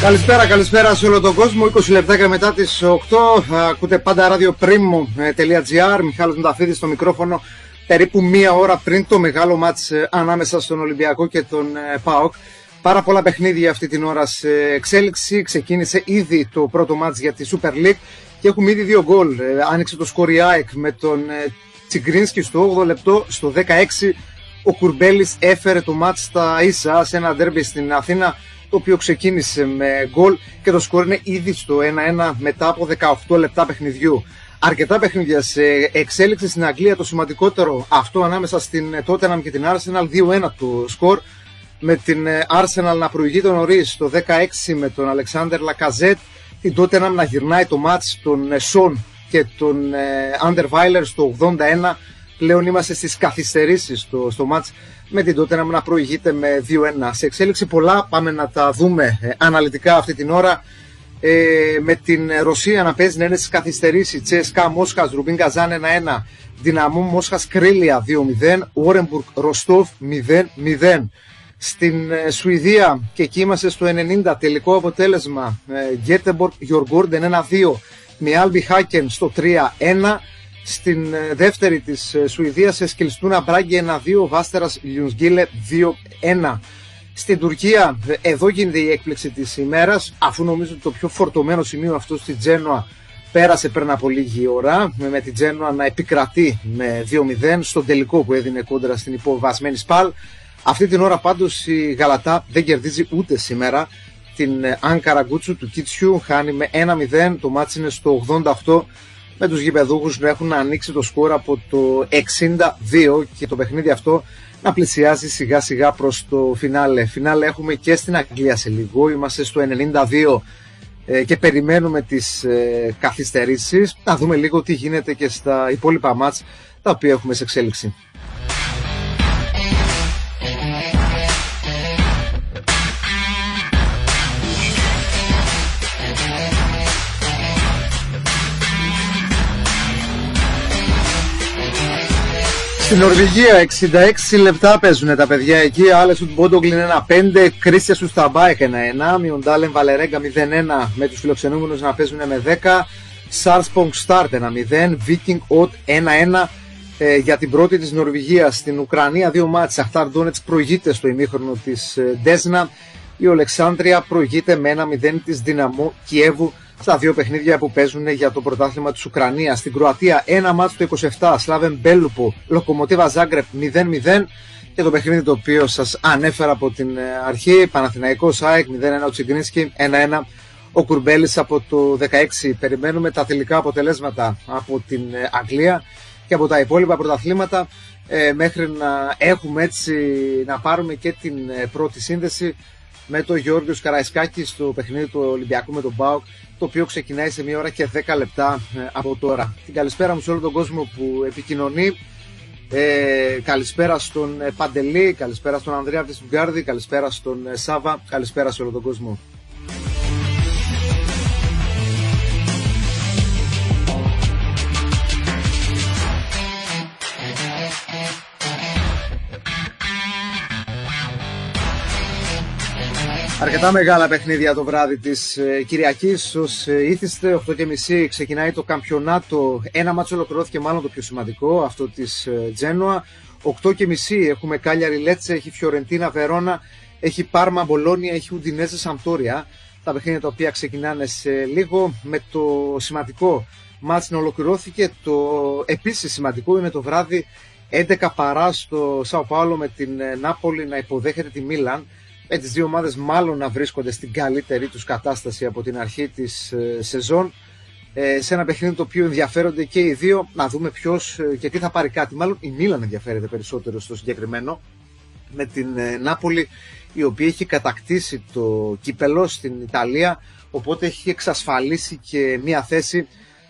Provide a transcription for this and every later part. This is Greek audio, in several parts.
Καλησπέρα σε όλο τον κόσμο. 20 λεπτάκια μετά τις 8 ακούτε πάντα radioprimo.gr. Μιχάλης Μουταφίδης στο μικρόφωνο, περίπου μία ώρα πριν το μεγάλο μάτς ανάμεσα στον Ολυμπιακό και τον ΠΑΟΚ. Πάρα πολλά παιχνίδια αυτή την ώρα σε εξέλιξη. Ξεκίνησε ήδη το πρώτο μάτς για τη Super League και έχουμε ήδη 2 γκολ. Άνοιξε το σκορ η ΑΕΚ με τον Τσιγκρίνσκι στο 8ο λεπτό. Στο 16 ο Κουρμπέλης έφερε το μάτς στα ίσα σε ένα ντέρμπι στην Αθήνα, το οποίο ξεκίνησε με γκολ και το σκορ είναι ήδη στο 1-1 μετά από 18 λεπτά παιχνιδιού. Αρκετά παιχνίδια σε εξέλιξη στην Αγγλία. Το σημαντικότερο αυτό ανάμεσα στην Tottenham και την Arsenal, 2-1 το σκορ, με την Arsenal να προηγείται νωρίς στο 16 με τον Αλεξάνδερ Λακαζέτ, την Tottenham να γυρνάει το μάτς τον Σον και τον Άντερβάιλερ στο 81. Πλέον είμαστε στις καθυστερήσεις στο μάτς με την Tottenham να προηγείται με 2-1. Σε εξέλιξη πολλά, πάμε να τα δούμε αναλυτικά αυτή την ώρα. Με την Ρωσία να παίζει να είναι στις καθυστερήσεις. Τσέσκα Μόσχας, Ρουμπίν Καζάν 1-1, Δυναμό Μόσχας Κρίλια 2-0, Όρεμπουργκ Ροστόφ 0-0. Στην Σουηδία, και εκεί είμαστε στο 90, τελικό αποτέλεσμα Γκέτεμπορκ Γιοργόρντεν 1-2, Μιάλμπι Χάκεν στο 3-1. Στην δεύτερη της Σουηδίας, Εσκιλστούνα Μπράγκη 1-2, Βάστερας Λιουνσγκίλε 2-1. Στην Τουρκία, εδώ γίνεται η έκπληξη της ημέρας, αφού νομίζω ότι το πιο φορτωμένο σημείο αυτό στη Τζένοα πέρασε πριν από λίγη ώρα, με τη Τζένοα να επικρατεί με 2-0 στον τελικό που έδινε κόντρα στην υποβασμένη Σπάλ. Αυτή την ώρα πάντως η Γαλατά δεν κερδίζει ούτε σήμερα την Άνκαρα Γκούτσου του Κίτσιου, χάνει με 1-0, το μάτς είναι στο 88, με τους γηπεδούχους να έχουν ανοίξει το σκορ από το 62 και το παιχνίδι αυτό να πλησιάζει σιγά σιγά προς το φινάλε. Φινάλε έχουμε και στην Αγγλία σε λίγο, είμαστε στο 92 και περιμένουμε τις καθυστερήσεις. Να δούμε λίγο τι γίνεται και στα υπόλοιπα μάτς τα οποία έχουμε σε εξέλιξη. Στην Νορβηγία 66 λεπτά παίζουν τα παιδιά εκεί. Άλεσουτ Μπόντογκλιν 1-5, Κρίστια Σουσταμπάεκ 1-1, Μιοντάλεν Βαλερέγκα 0-1 με τους φιλοξενούμενους να παίζουν με 10, Σάρσπονγκ Στάρτ 1-0, Βίκινγκ Οτ 1-1 για την πρώτη της Νορβηγίας. Στην Ουκρανία 2 μάτς, Σαχτάρ Ντόνετς προηγείται στο ημίχρονο της Ντέσνα, η Ολεξάνδρεια προηγείται με 1-0 της Δυναμό Κιέβου στα 2 παιχνίδια που παίζουν για το πρωτάθλημα της Ουκρανίας. Στην Κροατία 1 μάτς το 27, Σλάβεν Μπέλουπο Λοκομοτίβα Ζάγκρεπ 0-0 και το παιχνίδι το οποίο σας ανέφερα από την αρχή, Παναθηναϊκός ΑΕΚ 0-1 ο Τσιγκρίνσκι, 1-1 ο Κουρμπέλης από το 16. Περιμένουμε τα τελικά αποτελέσματα από την Αγγλία και από τα υπόλοιπα πρωταθλήματα μέχρι να έχουμε έτσι να πάρουμε και την πρώτη σύνδεση με τον Γιώργος Καραϊσκάκη στο παιχνίδι του Ολυμπιακού με τον ΠΑΟΚ, το οποίο ξεκινάει σε 1 ώρα και 10 λεπτά από τώρα. Την καλησπέρα μου σε όλο τον κόσμο που επικοινωνεί. Καλησπέρα στον Παντελή, καλησπέρα στον Ανδρέα από τη Στουτγκάρδη, καλησπέρα στον Σάβα, καλησπέρα σε όλο τον κόσμο. Αρκετά μεγάλα παιχνίδια το βράδυ της Κυριακής. Ως ήθιστε, 8.30 ξεκινάει το καμπιονάτο. Ένα μάτσο ολοκληρώθηκε, μάλλον το πιο σημαντικό, αυτό της Τζένοα. 8.30 έχουμε Κάλιαρι Λέτσε, έχει Φιωρεντίνα Βερόνα, έχει Πάρμα Μπολόνια, έχει Ουντινέζε Σαμπτόρια. Τα παιχνίδια τα οποία ξεκινάνε σε λίγο. Με το σημαντικό μάτς να ολοκληρώθηκε. Το επίσης σημαντικό είναι το βράδυ 11 παρά στο Σάο Πάολο με την Νάπολη να υποδέχεται τη Μίλαν. Με τις δύο ομάδες μάλλον να βρίσκονται στην καλύτερη τους κατάσταση από την αρχή της σεζόν, σε ένα παιχνίδι το οποίο ενδιαφέρονται και οι δύο. Να δούμε ποιος και τι θα πάρει κάτι. Μάλλον η Μίλαν ενδιαφέρεται περισσότερο στο συγκεκριμένο, με την Νάπολη η οποία έχει κατακτήσει το κύπελο στην Ιταλία, οπότε έχει εξασφαλίσει και μια θέση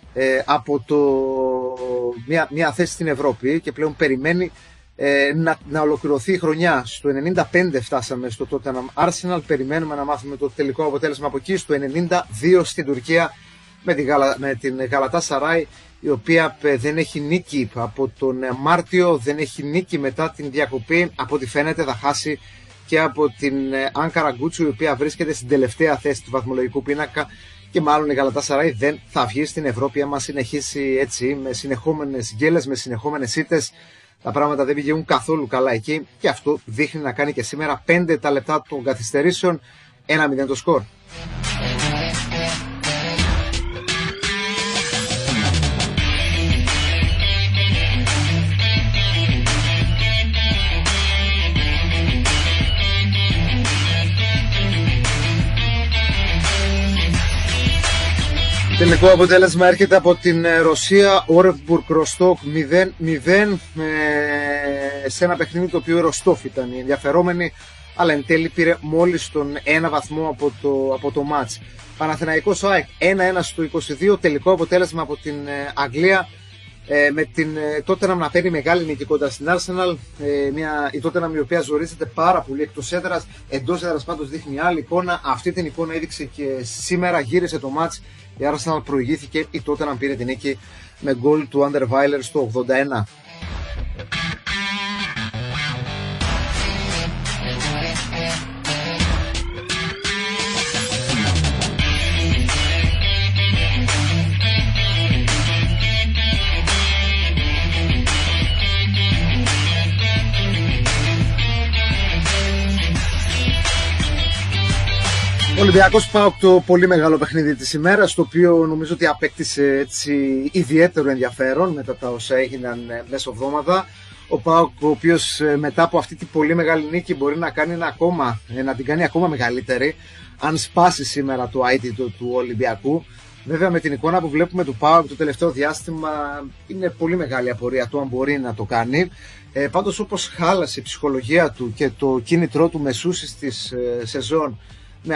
μια θέση στην Ευρώπη και πλέον περιμένει να ολοκληρωθεί η χρονιά. Στο 95 φτάσαμε στο Tottenham Arsenal, περιμένουμε να μάθουμε το τελικό αποτέλεσμα από εκεί. Στο 92 στην Τουρκία με την Γαλατάσαράι, η οποία δεν έχει νίκη από τον Μάρτιο, δεν έχει νίκη μετά την διακοπή, από ό,τι φαίνεται θα χάσει και από την Άνκαρα Γκούτσου, η οποία βρίσκεται στην τελευταία θέση του βαθμολογικού πίνακα και μάλλον η Γαλατάσαράι δεν θα βγει στην Ευρώπη άμα συνεχίσει έτσι με συνεχόμενες γκέλες, με συνεχόμενες ήττες. Τα πράγματα δεν πηγαίνουν καθόλου καλά εκεί και αυτό δείχνει να κάνει και σήμερα 5 τα λεπτά των καθυστερήσεων, 1-0 το σκορ. Τελικό αποτέλεσμα έρχεται από την Ρωσία, Όρεμπουργκ Ροστόκ 0-0, σε ένα παιχνίδι το οποίο η Ροστόφ ήταν η ενδιαφερόμενη, αλλά εν τέλει πήρε μόλις τον ένα βαθμό από το μάτς. Παναθηναϊκός ΑΕΚ 1-1 στο 22, τελικό αποτέλεσμα από την Αγγλία, με την Tottenham να παίρνει μεγάλη νίκη κοντά στην Arsenal, η Tottenham η οποία ζορίζεται πάρα πολύ εκτός έδρας, εντός έδρας πάντως δείχνει άλλη εικόνα. Αυτή την εικόνα έδειξε και σήμερα, γύρισε το μάτς, η Arsenal προηγήθηκε, η Tottenham πήρε την νίκη με γκολ του Anderweiler στο 81. Ο Ολυμπιακός ΠΑΟΚ, το πολύ μεγάλο παιχνίδι της ημέρας, το οποίο νομίζω ότι απέκτησε έτσι ιδιαίτερο ενδιαφέρον μετά τα όσα έγιναν μέσα εβδομάδα. Ο ΠΑΟΚ, ο οποίος μετά από αυτή την πολύ μεγάλη νίκη μπορεί να την κάνει ακόμα μεγαλύτερη αν σπάσει σήμερα το αίτητο του Ολυμπιακού. Βέβαια με την εικόνα που βλέπουμε του ΠΑΟΚ το τελευταίο διάστημα είναι πολύ μεγάλη απορία του αν μπορεί να το κάνει. Πάντως όπως χάλασε η ψυχολογία του και το κίνητρό του μεσούσης της σεζόν με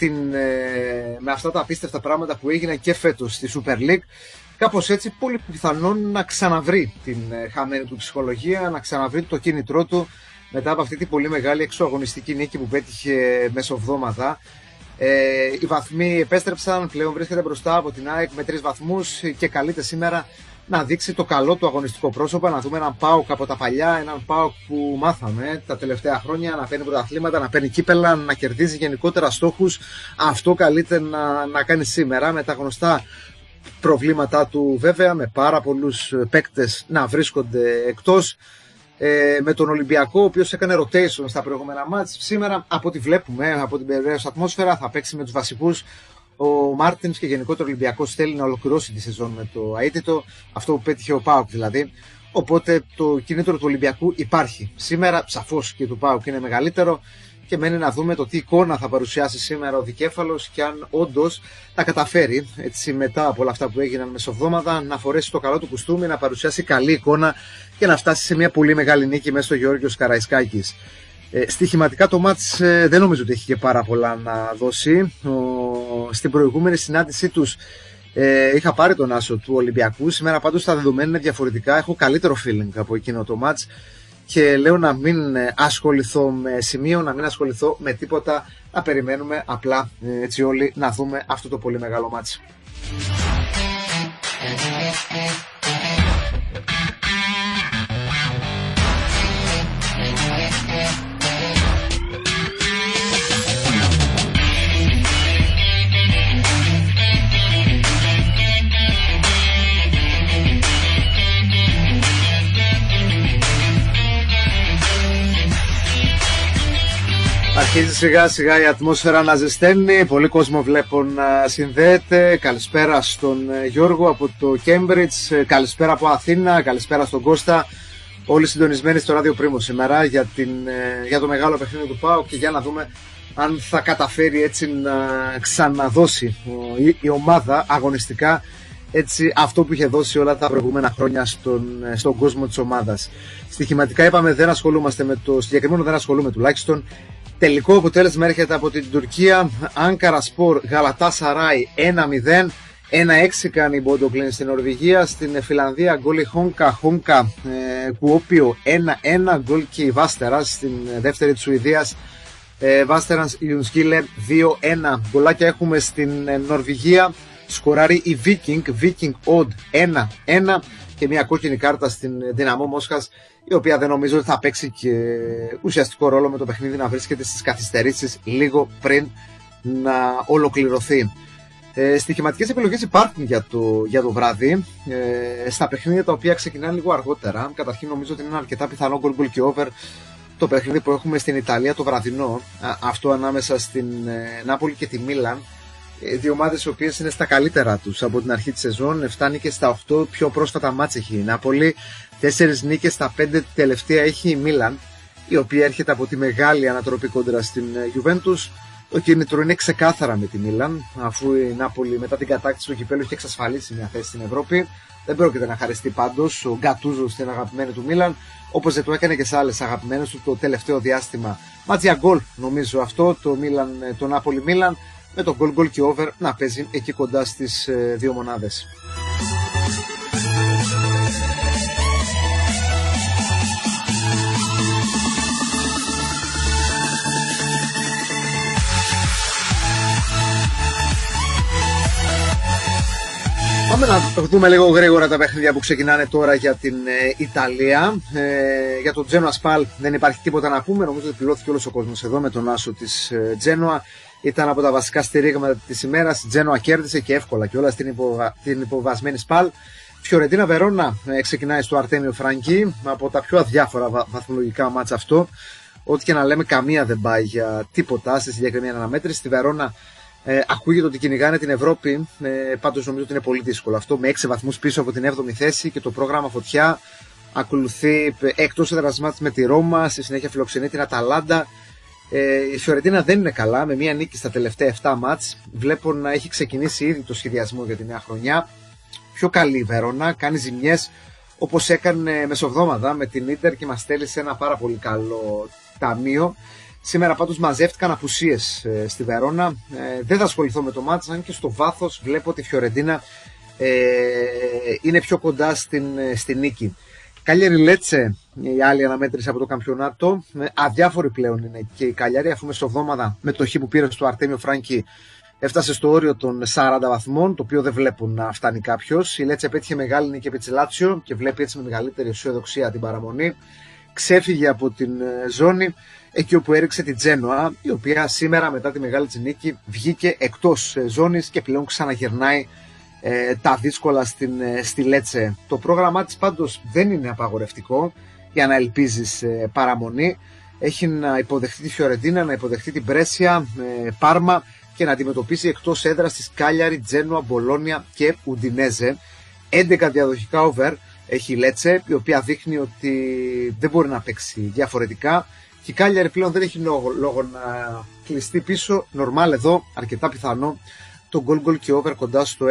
αυτά τα απίστευτα πράγματα που έγιναν και φέτος στη Super League, κάπως έτσι πολύ πιθανόν να ξαναβρει την χαμένη του ψυχολογία, να ξαναβρει το κίνητρό του μετά από αυτή την πολύ μεγάλη εξωαγωνιστική νίκη που πέτυχε μεσοβδόμαδα. Οι βαθμοί επέστρεψαν, πλέον βρίσκεται μπροστά από την ΑΕΚ με 3 βαθμούς και καλείται σήμερα να δείξει το καλό του αγωνιστικό πρόσωπο, να δούμε έναν ΠΑΟΚ από τα παλιά, έναν ΠΑΟΚ που μάθαμε τα τελευταία χρόνια, να παίρνει πρωταθλήματα, να παίρνει κύπελα, να κερδίζει γενικότερα στόχους. Αυτό καλείται να κάνει σήμερα με τα γνωστά προβλήματά του, βέβαια, με πάρα πολλούς παίκτες να βρίσκονται εκτός, με τον Ολυμπιακό ο οποίος έκανε rotation στα προηγούμενα μάτς. Σήμερα από ό,τι βλέπουμε, από την περιβαλλοντική ατμόσφαιρα, θα παίξει με τους βασικούς. Ο Μάρτινς και γενικότερα ο Ολυμπιακός θέλει να ολοκληρώσει τη σεζόν με το αίτητο, αυτό που πέτυχε ο ΠΑΟΚ δηλαδή. Οπότε το κίνητρο του Ολυμπιακού υπάρχει. Σήμερα σαφώς και του ΠΑΟΚ είναι μεγαλύτερο και μένει να δούμε το τι εικόνα θα παρουσιάσει σήμερα ο δικέφαλος και αν όντως τα καταφέρει έτσι, μετά από όλα αυτά που έγιναν μεσοβδόμαδα, να φορέσει το καλό του κουστούμι, να παρουσιάσει καλή εικόνα και να φτάσει σε μια πολύ μεγάλη νίκη μέσα στο Γεώργιος Καραϊσκάκης. Στοιχηματικά το μάτς δεν νομίζω ότι έχει και πάρα πολλά να δώσει. Στην προηγούμενη συνάντησή τους είχα πάρει τον άσο του Ολυμπιακού. Σήμερα πάντως τα δεδομένα είναι διαφορετικά. Έχω καλύτερο feeling από εκείνο το μάτς και λέω να μην ασχοληθώ με σημείο, να μην ασχοληθώ με τίποτα, να περιμένουμε απλά έτσι όλοι να δούμε αυτό το πολύ μεγάλο μάτς. Αρχίζει σιγά σιγά η ατμόσφαιρα να ζεσταίνει, πολύ κόσμο βλέπω να συνδέεται. Καλησπέρα στον Γιώργο από το Cambridge, καλησπέρα από Αθήνα, καλησπέρα στον Κώστα. Όλοι συντονισμένοι στο ράδιο Πρίμο σήμερα για το μεγάλο παιχνίδι του ΠΑΟΚ και για να δούμε αν θα καταφέρει έτσι να ξαναδώσει η ομάδα αγωνιστικά έτσι, αυτό που είχε δώσει όλα τα προηγούμενα χρόνια στον κόσμο της ομάδας. Στοιχηματικά είπαμε δεν ασχολούμαστε με το συγκεκριμένο, δεν ασχολούμαι τουλάχιστον. Τελικό αποτέλεσμα έρχεται από την Τουρκία. Άνκαρα Σπορ Γαλατάσαράι 1-0. 1-6 κάνει η Μπόντοκλιν στην Νορβηγία. Στην Φιλανδία γκολ η Χόνκα Κουόπιο 1-1. Γκολ και η Βάστερας στην δεύτερη της Σουηδίας. Βάστερας Ιουνσκίλε 2-1. Γκολάκια έχουμε στην Νορβηγία. σκοράρει η Viking Odd 1-1 και μια κόκκινη κάρτα στην Δυναμό Μόσχας, η οποία δεν νομίζω ότι θα παίξει και ουσιαστικό ρόλο με το παιχνίδι να βρίσκεται στις καθυστερήσεις λίγο πριν να ολοκληρωθεί. Στοιχηματικές επιλογές υπάρχουν για το βράδυ στα παιχνίδια τα οποία ξεκινάνε λίγο αργότερα. Καταρχήν νομίζω ότι είναι αρκετά πιθανό goal και over το παιχνίδι που έχουμε στην Ιταλία το βραδινό, αυτό ανάμεσα στην Νάπολη και τη Μίλαν. Δύο ομάδες οι οποίες είναι στα καλύτερα τους από την αρχή της σεζόν. 7 νίκες στα 8 πιο πρόσφατα μάτς έχει η Νάπολη, 4 νίκες στα 5 τελευταία έχει η Μίλαν, η οποία έρχεται από τη μεγάλη ανατροπή κόντρα στην Juventus. Το κίνητρο είναι ξεκάθαρα με τη Μίλαν, αφού η Νάπολη μετά την κατάκτηση του κυπέλλου έχει εξασφαλίσει μια θέση στην Ευρώπη. Δεν πρόκειται να χαριστεί πάντως ο Γκατούζο στην αγαπημένη του Μίλαν, όπως δεν το έκανε και σε άλλες αγαπημένες του το τελευταίο διάστημα. Μάτς γκολ νομίζω αυτό, το Νάπολη Μίλαν, με το goal και over να παίζει εκεί κοντά στις δύο μονάδες. Πάμε να δούμε λίγο γρήγορα τα παιχνίδια που ξεκινάνε τώρα για την Ιταλία. Για το Genoa Spal δεν υπάρχει τίποτα να πούμε. Νομίζω ότι πληρώθηκε όλος ο κόσμος εδώ με τον άσο της Genoa. Ήταν από τα βασικά στηρίγματα της ημέρας. Η Genoa κέρδισε και εύκολα και όλα στην υποβασμένη Spal. Φιωρεντίνα Βερόνα ξεκινάει στο Αρτέμιο Φραγκί, από τα πιο αδιάφορα βαθμολογικά μάτς αυτό. Ό,τι και να λέμε, καμία δεν πάει για τίποτα στη συγκεκριμένη αναμέτρηση. Στη Βερόνα ακούγεται ότι κυνηγάνε την Ευρώπη, πάντως νομίζω ότι είναι πολύ δύσκολο αυτό, με 6 βαθμούς πίσω από την 7η θέση και το πρόγραμμα φωτιά. Ακολουθεί εκτός έδρας μάτς με τη Ρώμα, στη συνέχεια φιλοξενεί την Αταλάντα. Η Φιωρεντίνα δεν είναι καλά, με μία νίκη στα τελευταία 7 μάτς. Βλέπω να έχει ξεκινήσει ήδη το σχεδιασμό για τη νέα χρονιά. Πιο καλή η Βερόνα, κάνει ζημιές όπως έκανε μεσοβδόμαδα με την Ίντερ και μας στέλνει σε ένα πάρα πολύ καλό ταμείο. Σήμερα πάντως μαζεύτηκαν απουσίες στη Βερόνα. Δεν θα ασχοληθώ με το μάτς, αν και στο βάθος βλέπω ότι η Φιωρεντίνα είναι πιο κοντά στην νίκη. Κάλιαρι Λέτσε, η άλλη αναμέτρηση από το καμπιονάτο. Αδιάφορη πλέον είναι και η Κάλιαρι, αφού μεσοβδόμαδα με το χ που πήρε στο Αρτέμιο Φράγκι έφτασε στο όριο των 40 βαθμών, το οποίο δεν βλέπουν να φτάνει κάποιος. Η Λέτσε πέτυχε μεγάλη νίκη επί της Λάτσιο και βλέπει έτσι με μεγαλύτερη αισιοδοξία την παραμονή. Ξέφυγε από την ζώνη, εκεί όπου έριξε την Τζένοα, η οποία σήμερα μετά τη μεγάλη της νίκη βγήκε εκτός ζώνης και πλέον ξαναγυρνάει τα δύσκολα στη Λέτσε. Το πρόγραμμά της πάντως δεν είναι απαγορευτικό για να ελπίζεις παραμονή. Έχει να υποδεχτεί τη Φιωρεντίνα, να υποδεχτεί την Μπρέσια, Πάρμα και να αντιμετωπίσει εκτός έδρας της Κάλιαρι, Τζένοα, Μπολόνια και Ουντινέζε. 11 διαδοχικά over έχει η Λέτσε, η οποία δείχνει ότι δεν μπορεί να παίξει διαφορετικά. Και η Κάλιαρι πλέον δεν έχει λόγο να κλειστεί πίσω. Νορμάλ εδώ, αρκετά πιθανό το goal και over κοντά στο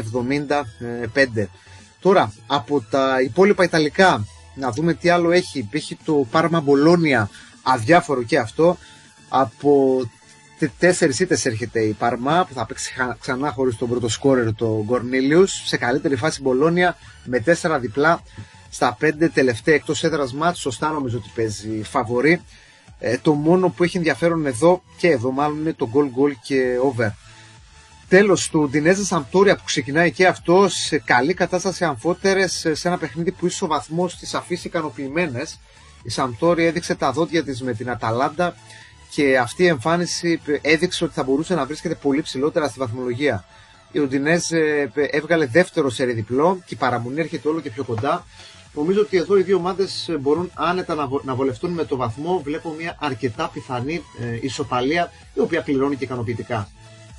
1,75. Τώρα, από τα υπόλοιπα Ιταλικά, να δούμε τι άλλο έχει. Έχει το Πάρμα Μπολόνια, αδιάφορο και αυτό. Από 4 ήττες έρχεται η Πάρμα, που θα παίξει ξανά χωρίς τον πρώτο σκόρερ, το Γκορνίλιους. Σε καλύτερη φάση Μπολόνια με 4 διπλά στα 5 τελευταία εκτός έδρας μάτς. Σωστά νομίζω ότι παίζει φαβορί. Το μόνο που έχει ενδιαφέρον εδώ και εδώ μάλλον είναι το goal και over. Τέλος, του Ουντινέζε Σαμπτόρια που ξεκινάει και αυτό σε καλή κατάσταση αμφότερες, σε ένα παιχνίδι που ίσως ο βαθμός τις αφήσει ικανοποιημένες. Η Σαμπτόρια έδειξε τα δόντια της με την Αταλάντα και αυτή η εμφάνιση έδειξε ότι θα μπορούσε να βρίσκεται πολύ ψηλότερα στη βαθμολογία. Η Ουντινέζε έβγαλε δεύτερο σερί διπλό και η παραμονή έρχεται όλο και πιο κοντά. Νομίζω ότι εδώ οι δύο ομάδες μπορούν άνετα να βολευτούν με το βαθμό. Βλέπω μια αρκετά πιθανή ισοπαλία, η οποία πληρώνει και ικανοποιητικά.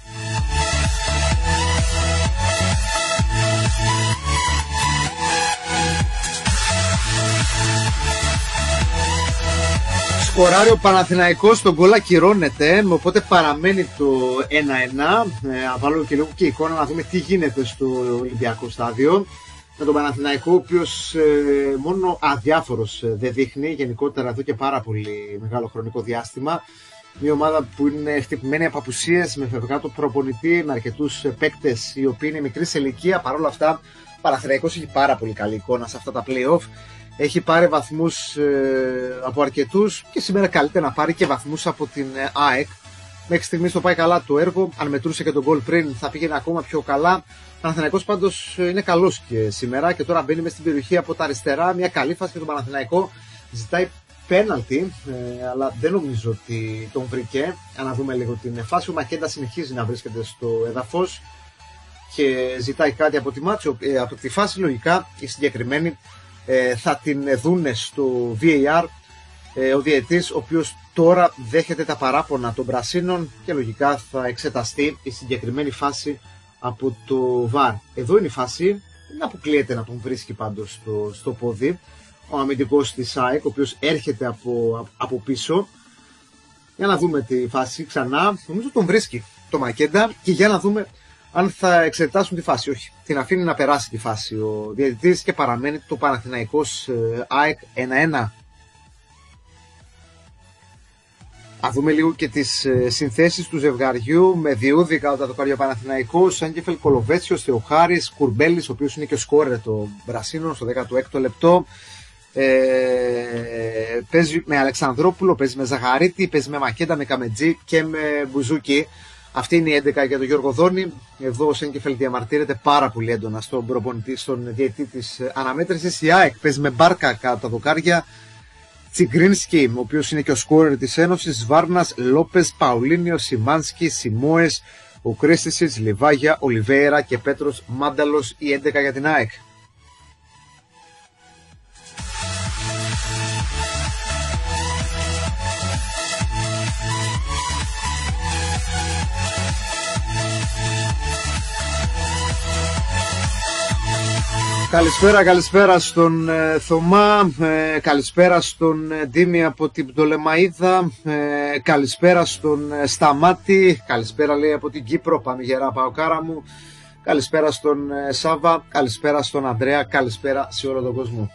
Σκοράρει ο Παναθηναϊκός, τον γκολ ακυρώνεται, οπότε παραμένει το 1-1. Βάλω και λίγο και εικόνα να δούμε τι γίνεται στο Ολυμπιακό στάδιο. Με τον Παναθηναϊκό, ο οποίος μόνο αδιάφορος δεν δείχνει, γενικότερα εδώ και πάρα πολύ μεγάλο χρονικό διάστημα. Μια ομάδα που είναι χτυπημένη από απουσίες, με φευγάτο προπονητή, με αρκετούς παίκτες οι οποίοι είναι μικρή σε ηλικία. Παρ' όλα αυτά, ο Παναθηναϊκός έχει πάρα πολύ καλή εικόνα σε αυτά τα play-off. Έχει πάρει βαθμούς από αρκετούς και σήμερα καλείται να πάρει και βαθμούς από την ΑΕΚ, Μέχρι στιγμής το πάει καλά το έργο. Αν μετρούσε και τον γκολ πριν, θα πήγαινε ακόμα πιο καλά. Ο Παναθηναϊκός πάντως είναι καλός και σήμερα και τώρα μπαίνει μες στην περιοχή από τα αριστερά. Μια καλή φάση για τον Παναθηναϊκό. Ζητάει πέναλτι, αλλά δεν νομίζω ότι τον βρήκε. Αν δούμε λίγο την φάση, ο Μακέντα συνεχίζει να βρίσκεται στο έδαφος και ζητάει κάτι από από τη φάση. Λογικά οι συγκεκριμένοι θα την δούνε στο VAR. Ο διαιτητής, ο οποίος τώρα δέχεται τα παράπονα των πρασίνων και λογικά θα εξεταστεί η συγκεκριμένη φάση από το VAR. Εδώ είναι η φάση, δεν αποκλείεται να τον βρίσκει πάντως στο πόδι ο αμυντικός της ΑΕΚ, ο οποίος έρχεται από πίσω. Για να δούμε τη φάση ξανά. Νομίζω τον βρίσκει το Μακέντα και για να δούμε αν θα εξετάσουν τη φάση. Όχι, την αφήνει να περάσει τη φάση ο διαιτητής και παραμένει το Παναθηναϊκός ΑΕΚ 1-1. Α δούμε λίγο και τις συνθέσεις του ζευγαριού με Διούδη κατά το δοκάρι ο Παναθηναϊκός, Σάνκεφελ, Κολοβέτσιος, Θεοχάρης, Κουρμπέλης, ο οποίος είναι και ο σκόρερ των Πρασίνων στο 16ο λεπτό. Παίζει με Αλεξανδρόπουλο, παίζει με Ζαχαρίτη, παίζει με Μακέντα, με Καμετζή και με Μπουζούκι. Αυτή είναι η 11 για τον Γιώργο Δόνη. Εδώ ο Σάνκεφελ διαμαρτύρεται πάρα πολύ έντονα στον προπονητή, στον διαιτητή της αναμέτρησης. Η ΑΕΚ παίζει με Μπάρκα κατά τα δοκάρια. Τσιγκρίνσκι, ο οποίος είναι και ο σκόρερ της Ένωσης, Βάρνας, Λόπες, Παουλίνιο, Σιμάνσκι, Σιμόες, ο Κρίστησιτς, Λιβάγια, Ολιβέιρα και Πέτρος Μάνταλος, η 11 για την ΑΕΚ. Καλησπέρα στον Θωμά, καλησπέρα στον Ντίμη από την Πτολεμαΐδα, καλησπέρα στον Σταμάτη, καλησπέρα λέει από την Κύπρο, πάμε γερά Παοκάρα μου, καλησπέρα στον Σάβα, καλησπέρα στον Ανδρέα, καλησπέρα σε όλο τον κόσμο.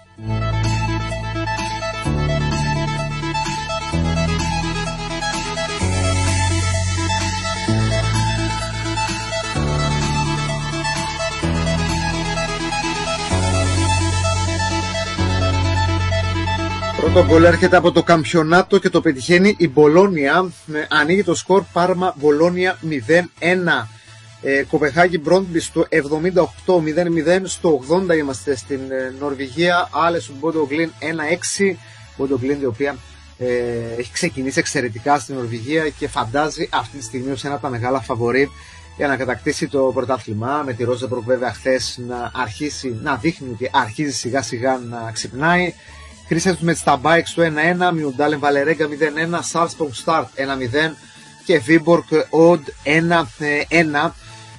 Πρώτο γκολ έρχεται από το Καμπιονάτο και το πετυχαίνει η Μπολόνια. Ανοίγει το σκορ, Πάρμα Μπολόνια 0-1. Κοπεχάγη Μπρόντμπι στο 78-0-0. Στο 80 είμαστε στην Νορβηγία. Άλεσουν Μπόντογκλίν 1-6. Μπόντογκλίν η οποία έχει ξεκινήσει εξαιρετικά στην Νορβηγία και φαντάζει αυτή τη στιγμή ως ένα από τα μεγάλα φαβορί για να κατακτήσει το πρωτάθλημα. Με τη Ρόζεμπρουκ βέβαια χθες να αρχίσει να δείχνει ότι αρχίζει σιγά σιγά να ξυπνάει. Κρίσες με Σταμπάικ στο 1-1, Μιουντάλεν Βαλερέγκα 0-1, Σάλσποργκ Σταρτ 1-0 και Βίμπορκ Οντ 1-1.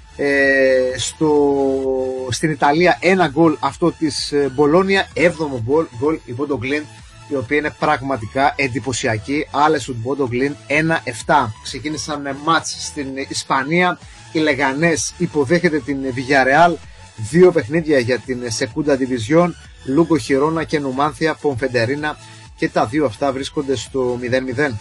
Στην Ιταλία ένα γκολ αυτό της Μπολόνια, 7ο γκολ η Μπόντογκλίν, η οποία είναι πραγματικά εντυπωσιακή. Άλεσουν Μπόντογκλίν 1-7. Ξεκίνησαν με μάτς στην Ισπανία, οι Λεγανές υποδέχεται την Villarreal, 2 παιχνίδια για την Segunda Division, Λούγκο Χιρόνα και Νουμάνθια Πομφεντερίνα και τα δύο αυτά βρίσκονται στο 0-0.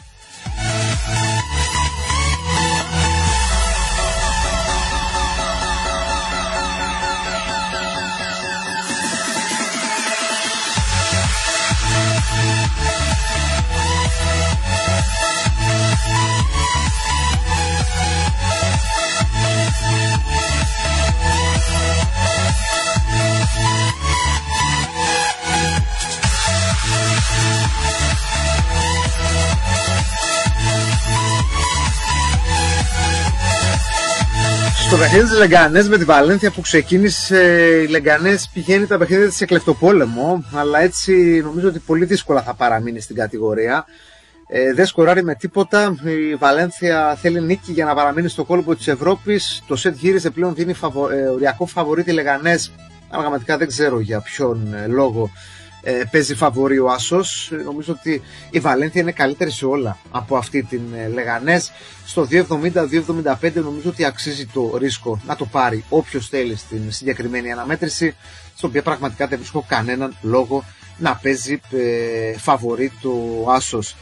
Στο παιχνίδι της Λεγκανές με τη Βαλένθια που ξεκίνησε, η Λεγκανές πηγαίνει τα παιχνίδια της σε κλεφτοπόλεμο, αλλά έτσι νομίζω ότι πολύ δύσκολα θα παραμείνει στην κατηγορία. Δεν σκοράρει με τίποτα. Η Βαλένθια θέλει νίκη για να παραμείνει στο κόλπο της Ευρώπης. Το σετ γύριζε πλέον, δίνει οριακό φαβορί τη Λεγανές. Πραγματικά δεν ξέρω για ποιον λόγο παίζει φαβορί ο Άσος. Νομίζω ότι η Βαλένθια είναι καλύτερη σε όλα από αυτή την Λεγανές. Στο 2.70-2.75 νομίζω ότι αξίζει το ρίσκο να το πάρει όποιος θέλει στην συγκεκριμένη αναμέτρηση, στο οποίο πραγματικά δεν βρίσκω κανέναν λόγο να παίζει φαβορί το Άσος.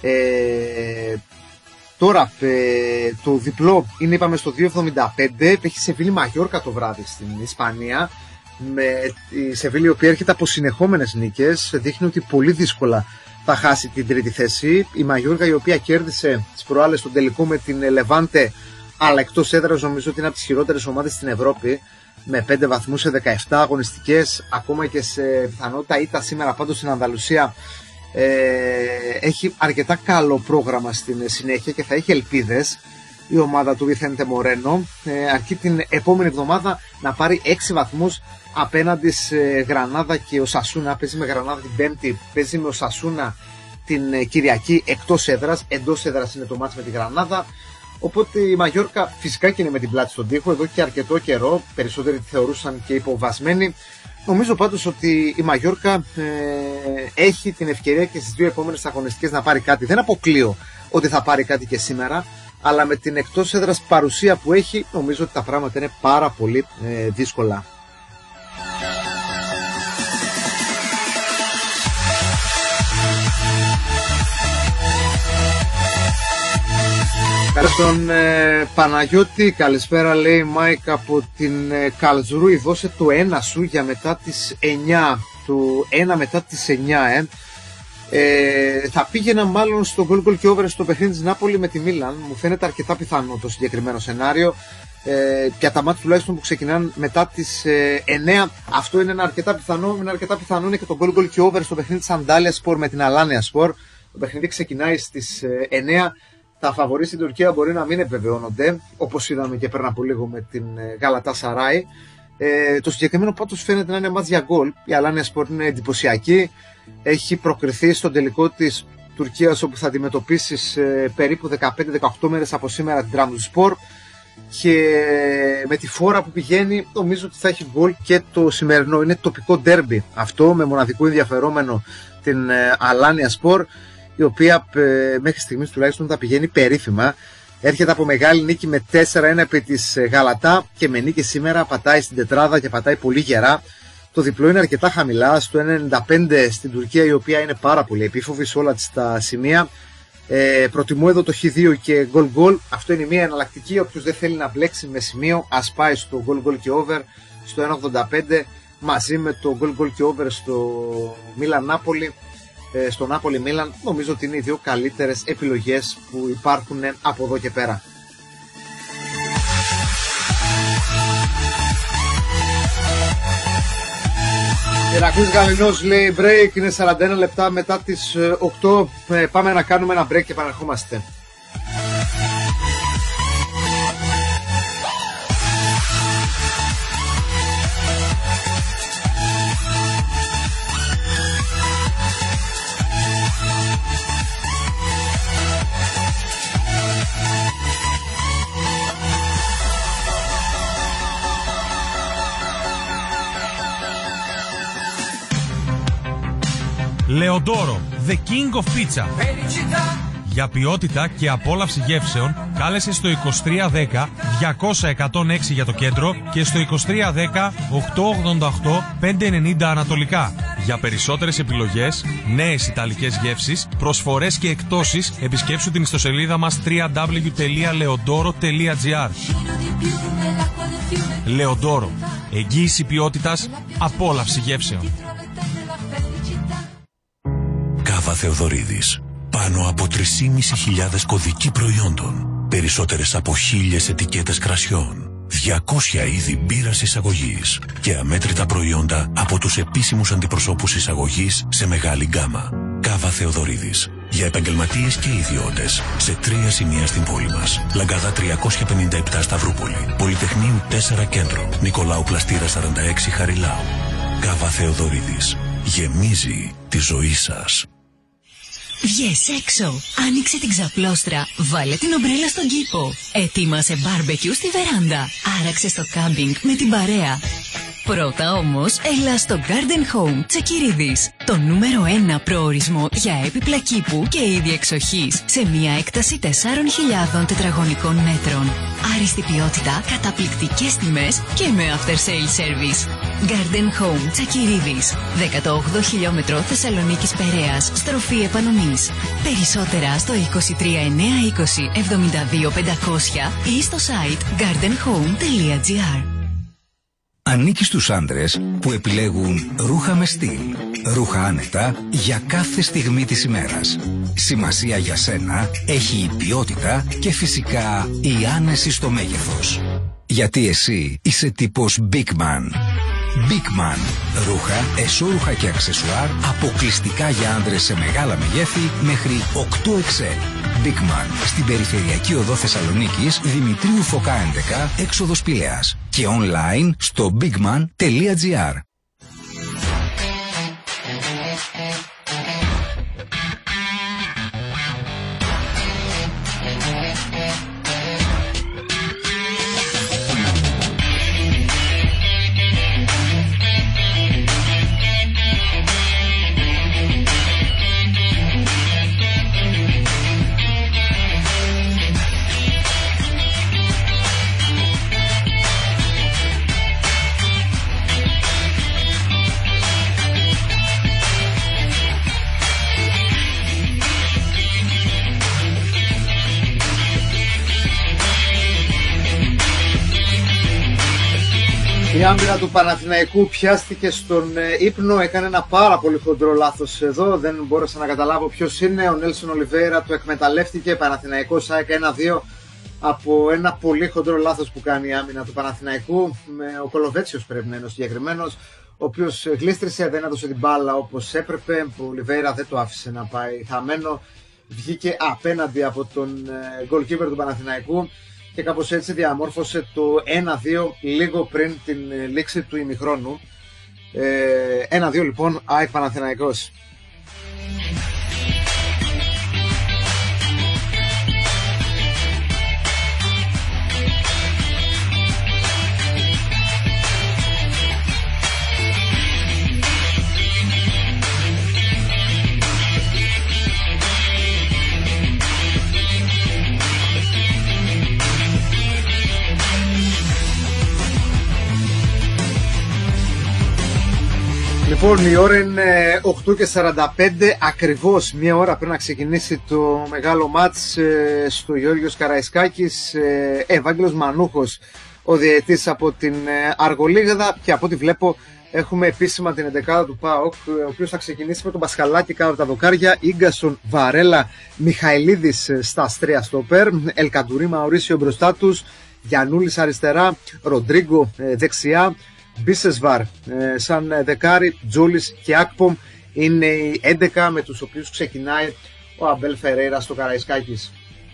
Τώρα το διπλό είναι, είπαμε, στο 2.75. Έχει Σεβίλη Μαγιόρκα το βράδυ στην Ισπανία, με η Σεβίλη η οποία έρχεται από συνεχόμενες νίκες. Δείχνει ότι πολύ δύσκολα θα χάσει την τρίτη θέση. Η Μαγιόρκα, η οποία κέρδισε τις προάλλες στον τελικό με την Λεβάντε, αλλά εκτός έδρας, νομίζω ότι είναι από τις χειρότερες ομάδες στην Ευρώπη, με 5 βαθμούς σε 17 αγωνιστικές, ακόμα και σε πιθανότητα ήττα σήμερα πάντως στην Ανδαλουσία. Έχει αρκετά καλό πρόγραμμα στην συνέχεια και θα έχει ελπίδες η ομάδα του Βιθέντε Μορένο, αρκεί την επόμενη εβδομάδα να πάρει 6 βαθμούς απέναντι σε Γρανάδα και Οσασούνα. Παίζει με Γρανάδα την Πέμπτη, παίζει με Οσασούνα την Κυριακή εκτός έδρας. Εντός έδρας είναι το μάτς με τη Γρανάδα. Οπότε η Μαγιόρκα φυσικά και είναι με την πλάτη στον τοίχο εδώ και αρκετό καιρό. Περισσότεροι τη θεωρούσαν και υποβασμένη. Νομίζω πάντως ότι η Μαγιόρκα έχει την ευκαιρία και στις 2 επόμενες αγωνιστικές να πάρει κάτι. Δεν αποκλείω ότι θα πάρει κάτι και σήμερα, αλλά με την εκτός έδρας παρουσία που έχει, νομίζω ότι τα πράγματα είναι πάρα πολύ δύσκολα. Στον Παναγιώτη, καλησπέρα, λέει Μάικ από την Καλζρούη, δώσε το 1 σου για μετά τις 9, το 1 μετά τις 9 θα πήγαινα μάλλον στο goal και over στο παιχνίδι της Νάπολη με τη Μίλαν. Μου φαίνεται αρκετά πιθανό το συγκεκριμένο σενάριο, για τα μάτια τουλάχιστον που ξεκινάνε μετά τις 9. Αυτό είναι ένα αρκετά πιθανό. Είναι αρκετά πιθανό είναι και το goal και over στο παιχνίδι της Αντάλια Σπορ με την Αλάνια Σπορ. Το παιχνίδι ξεκινάει στις 9. Τα φαβορί στην Τουρκία μπορεί να μην επιβεβαιώνονται, όπως είδαμε και πριν από λίγο με την Γαλατά Σαράι. Το συγκεκριμένο πάντως φαίνεται να είναι μάτς για γκολ. Η Αλάνια Σπορ είναι εντυπωσιακή. Έχει προκριθεί στον τελικό της Τουρκίας, όπου θα αντιμετωπίσει περίπου 15-18 μέρες από σήμερα την Τραμπζονspor. Και με τη φόρα που πηγαίνει, νομίζω ότι θα έχει γκολ και το σημερινό. Είναι τοπικό ντέρμπι αυτό, με μοναδικό ενδιαφερόμενο την Αλάνια Σπορ, η οποία μέχρι στιγμής τουλάχιστον θα πηγαίνει περίφημα. Έρχεται από μεγάλη νίκη με 4-1 επί της Γαλατά και με νίκη σήμερα πατάει στην τετράδα και πατάει πολύ γερά. Το διπλό είναι αρκετά χαμηλά, στο 1,95 στην Τουρκία, η οποία είναι πάρα πολύ επίφοβη σε όλα τα σημεία. Προτιμώ εδώ το Χ2 και goal. Αυτό είναι μια εναλλακτική. Όποιος δεν θέλει να μπλέξει με σημείο, ας πάει στο goal και over στο 1,85 μαζί με το goal και over στο Μίλαν Νάπολη. Στο Νάπολη Μίλαν, νομίζω ότι είναι οι δύο καλύτερες επιλογές που υπάρχουν από εδώ και πέρα. Ηρακλής Γαλινός λέει break, είναι 41 λεπτά μετά τις 8. Πάμε να κάνουμε ένα break και επαναρχόμαστε. Λεοντόρο, the king of pizza. Για ποιότητα και απόλαυση γεύσεων, κάλεσε στο 2310 200 106 για το κέντρο και στο 2310 888 590 ανατολικά. Για περισσότερες επιλογές, νέες ιταλικές γεύσεις, προσφορές και εκπτώσεις, επισκέψου την ιστοσελίδα μας www.leodoro.gr. Λεοντόρο, εγγύηση ποιότητας, απόλαυση γεύσεων. Κάβα Θεοδωρίδης. Πάνω από 3.500 κωδικοί προϊόντων. Περισσότερες από 1.000 ετικέτες κρασιών. 200 είδη μπύρας εισαγωγής. Και αμέτρητα προϊόντα από τους επίσημους αντιπροσώπους εισαγωγής σε μεγάλη γκάμα. Κάβα Θεοδωρίδης. Για επαγγελματίες και ιδιώτες. Σε 3 σημεία στην πόλη μας. Λαγκάδα 357 Σταυρούπολη. Πολυτεχνείου 4 Κέντρο. Νικολάου Πλαστήρα 46 Χαριλάου. Κάβα Θεοδωρίδης. Γεμίζει τη ζωή σας. Βγες έξω, άνοιξε την ξαπλώστρα, βάλε την ομπρέλα στον κήπο. Ετοίμασε μπάρμπεκιου στη βεράντα, άραξε στο κάμπινγκ με την παρέα. Πρώτα όμως, έλα στο Garden Home Τσεκυρίδης, το νούμερο 1 προορισμό για έπιπλα κήπου και είδη εξοχής, σε μια έκταση 4.000 τετραγωνικών μέτρων. Άριστη ποιότητα, καταπληκτικές τιμές και με after sale service. Garden Home Τσακυρίδης, 18 χιλιόμετρο Θεσσαλονίκης Περέας, στροφή επανομής. Περισσότερα στο 23920 72500 ή στο site gardenhome.gr. Ανήκει στους άντρες που επιλέγουν ρούχα με στυλ. Ρούχα άνετα για κάθε στιγμή της ημέρας. Σημασία για σένα έχει η ποιότητα και φυσικά η άνεση στο μέγεθος. Γιατί εσύ είσαι τύπος Big Man. Big Man. Ρούχα, εσώρουχα και αξεσουάρ αποκλειστικά για άνδρες σε μεγάλα μεγέθη μέχρι 8XL. Big Man. Στην περιφερειακή οδό Θεσσαλονίκης, Δημητρίου Φωκά 11, έξοδος Πηλαίας. Και online στο bigman.gr. Η άμυνα του Παναθηναϊκού πιάστηκε στον ύπνο, έκανε ένα πάρα πολύ χοντρό λάθος εδώ, δεν μπόρεσα να καταλάβω ποιος είναι. Ο Νέλσον Ολιβέιρα το εκμεταλλεύτηκε, Παναθηναϊκός ΑΕΚ 1-2 από ένα πολύ χοντρό λάθος που κάνει η άμυνα του Παναθηναϊκού. Ο Κολοβέτσιος πρέπει να είναι ο συγκεκριμένος, ο οποίος γλίστρισε, δεν έδωσε την μπάλα όπως έπρεπε, ο Ολιβέιρα δεν το άφησε να πάει χαμένο, βγήκε απέναντι από τον goalkeeper του Παναθηναϊκού και κάπως έτσι διαμόρφωσε το 1-2 λίγο πριν την λήξη του ημιχρόνου. 1-2 λοιπόν, ΑΕΚ Παναθηναϊκός. Λοιπόν, η ώρα είναι 8:45, ακριβώς μία ώρα πριν να ξεκινήσει το μεγάλο μάτς στο Γεώργιος Καραϊσκάκης. Ευάγγελος Μανούχος, ο διαιτητής από την Αργολίγαδα, και από ό,τι βλέπω έχουμε επίσημα την 11η του ΠΑΟΚ, ο οποίος θα ξεκινήσει με τον Πασχαλάκη κάτω από τα δοκάρια, Ίγκασον, Βαρέλα, Μιχαηλίδης στα αστρία στόπερ, Ελκαντουρί, Μαουρίσιο μπροστά τους, Γιαννούλης αριστερά, Ροντρίγκο δεξιά, Μπίσεσβαρ σαν δεκάρι, Τζόλις και Ακπομ είναι οι 11 με τους οποίους ξεκινάει ο Αμπέλ Φερέιρα στο Καραϊσκάκης.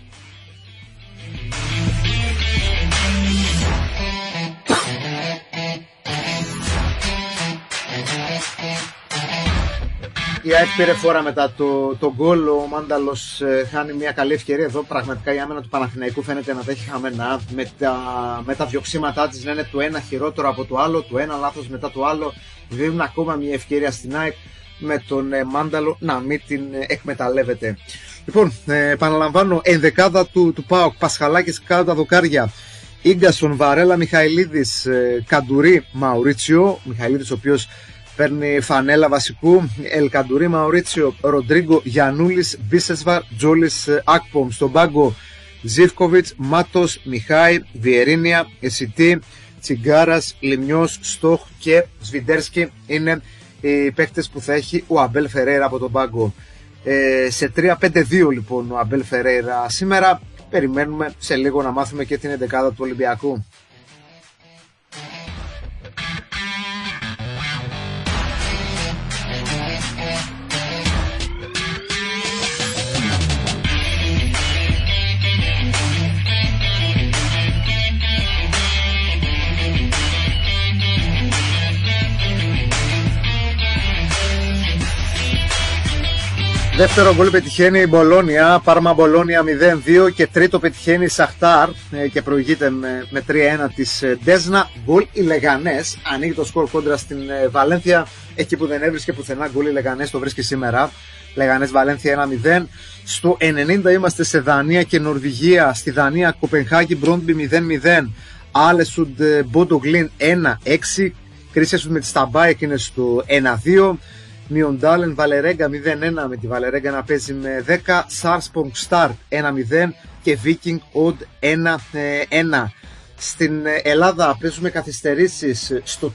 Η ΑΕΚ πήρε φόρα μετά το γκολ. Ο Μάνταλος χάνει μια καλή ευκαιρία εδώ. Πραγματικά η άμυνα του Παναθηναϊκού φαίνεται να τα έχει χαμένα. Με τα διοξήματά της να είναι το ένα χειρότερο από το άλλο, το ένα λάθος μετά το άλλο. Δίνουν ακόμα μια ευκαιρία στην ΑΕΚ με τον Μάνταλο να μην την εκμεταλλεύεται. Λοιπόν, επαναλαμβάνω, ενδεκάδα του ΠΑΟΚ, Πασχαλάκης κάτω τα δοκάρια, Ίγκασον, Βαρέλα, Μιχαηλίδης, Καντουρί, Μαουρίτσιο. Μιχαηλίδης ο οποίος παίρνει φανέλα βασικού, Ελκαντουρί, Μαουρίτσιο, Ροντρίγκο, Γιαννούλης, Μπίσεσβαρ, Τζόλις, Ακπομ. Στον πάγκο Ζίβκοβιτς, Μάτος, Μιχάη, Βιερίνια, Εσιτή, Τσιγκάρας, Λιμιός, Στοχ και Σβιντέρσκι είναι οι παίκτες που θα έχει ο Αμπέλ Φερέιρα από τον πάγκο. Σε 3-5-2 λοιπόν ο Αμπέλ Φερέιρα σήμερα. Περιμένουμε σε λίγο να μάθουμε και την 11η του Ολυμπιακού. Δεύτερο γκολ πετυχαίνει η Μπολόνια, Πάρμα Μπολόνια 0-2, και τρίτο πετυχαίνει η Σαχτάρ και προηγείται με 3-1 της Ντέσνα. Γκολ οι Λεγανές, ανοίγει το σκορ κόντρα στην Βαλένθια, εκεί που δεν έβρισκε πουθενά γκολ οι Λεγανές, το βρίσκει σήμερα. Λεγανές Βαλένθια 1-0. Στο 90 είμαστε σε Δανία και Νορβηγία. Στη Δανία Κοπενχάγη Μπρόντμπι 0-0, Άλεσουντ Μπόντογλιν 1-6, Κρίσιασουντ με τη Σταμπάεκ είναι στο 1-2. Μιοντάλεν Βαλερέγκα 0-1 με τη Βαλερέγκα να παίζει με 10, Σάρσπονγκ Στάρ 1-0 και Βίκινγκ Οντ 1-1. Στην Ελλάδα παίζουμε καθυστερήσεις,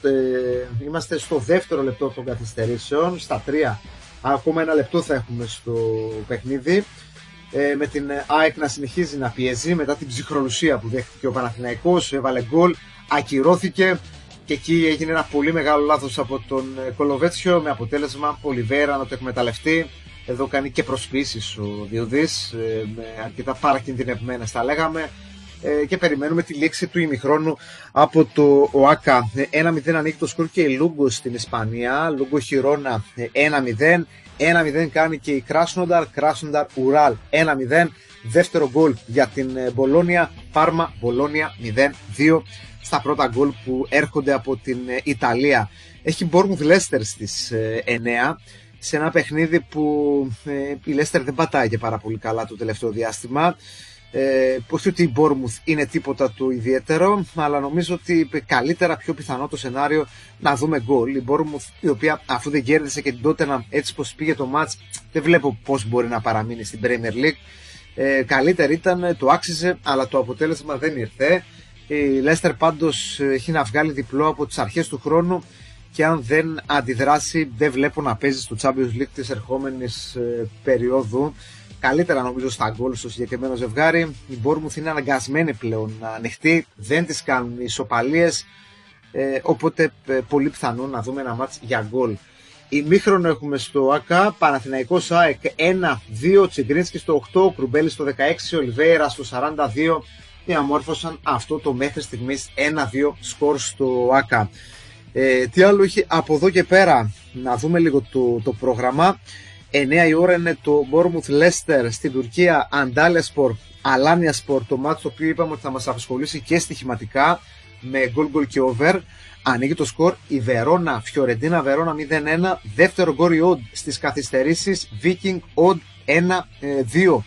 είμαστε στο δεύτερο λεπτό των καθυστερήσεων, στα 3, ακόμα ένα λεπτό θα έχουμε στο παιχνίδι, με την ΑΕΚ να συνεχίζει να πιέζει μετά την ψυχρολουσία που δέχτηκε ο Παναθηναϊκός, έβαλε γκολ, ακυρώθηκε και εκεί έγινε ένα πολύ μεγάλο λάθος από τον Κολοβέτσιο, με αποτέλεσμα ο Λιβέρα να το εκμεταλλευτεί. Εδώ κάνει και προσποιήσεις ο Διοδής, με αρκετά παρακινδυνευμένες θα λέγαμε, και περιμένουμε τη λήξη του ημιχρόνου από το ΟΑΚΑ. 1-0 ανοίγει το σκορ και η Λούγκο στην Ισπανία, Λούγκο Χιρόνα 1-0, 1-0 κάνει και η Κράσνονταρ Ουράλ 1-0, δεύτερο γκολ για την Μπολόνια, Πάρμα Μπολόνια 0-2 στα πρώτα γκολ που έρχονται από την Ιταλία. Έχει Bournemouth Leicester στις 9, σε ένα παιχνίδι που η Leicester δεν πατάει και πάρα πολύ καλά το τελευταίο διάστημα. Όχι ότι η Bournemouth είναι τίποτα το ιδιαίτερο, αλλά νομίζω ότι καλύτερα, πιο πιθανό το σενάριο να δούμε γκολ. Η Bournemouth, η οποία αφού δεν κέρδισε και την Tottenham έτσι πως πήγε το match, δεν βλέπω πως μπορεί να παραμείνει στην Premier League. Καλύτερη ήταν, το άξιζε, αλλά το αποτέλεσμα δεν ήρθε. Η Leicester πάντως έχει να βγάλει διπλό από τις αρχές του χρόνου και αν δεν αντιδράσει δεν βλέπω να παίζει στο Champions League της ερχόμενης περίοδου. Καλύτερα νομίζω στα γκολ στο συγκεκριμένο ζευγάρι. Η Bournemouth είναι αναγκασμένη πλέον να ανοιχτεί, δεν τις κάνουν ισοπαλίες, οπότε πολύ πιθανό να δούμε ένα μάτς για γκολ. Ημίχρονο έχουμε στο ΑΚΑ, Παναθηναϊκός ΑΕΚ 1-2, Τσιγκρίνσκι στο 8, Κρουμπέλη στο 16, Ολιβέιρα στο 42, διαμόρφωσαν αυτό το μέχρι στιγμής 1-2 σκορ στο ΑΚΑ. Τι άλλο έχει από εδώ και πέρα, να δούμε λίγο το πρόγραμμα. 9 η ώρα είναι το Bournemouth Leicester στην Τουρκία, Αντάλιασπορ Αλάνιασπορ, το μάτσο το οποίο είπαμε ότι θα μας απασχολήσει και στοιχηματικά με goal και over. Ανοίγει το σκορ η Βερόνα, Φιωρεντίνα Βερόνα 0-1, δεύτερο γκολ η Odd στις καθυστερήσεις, Viking Odd 1-2.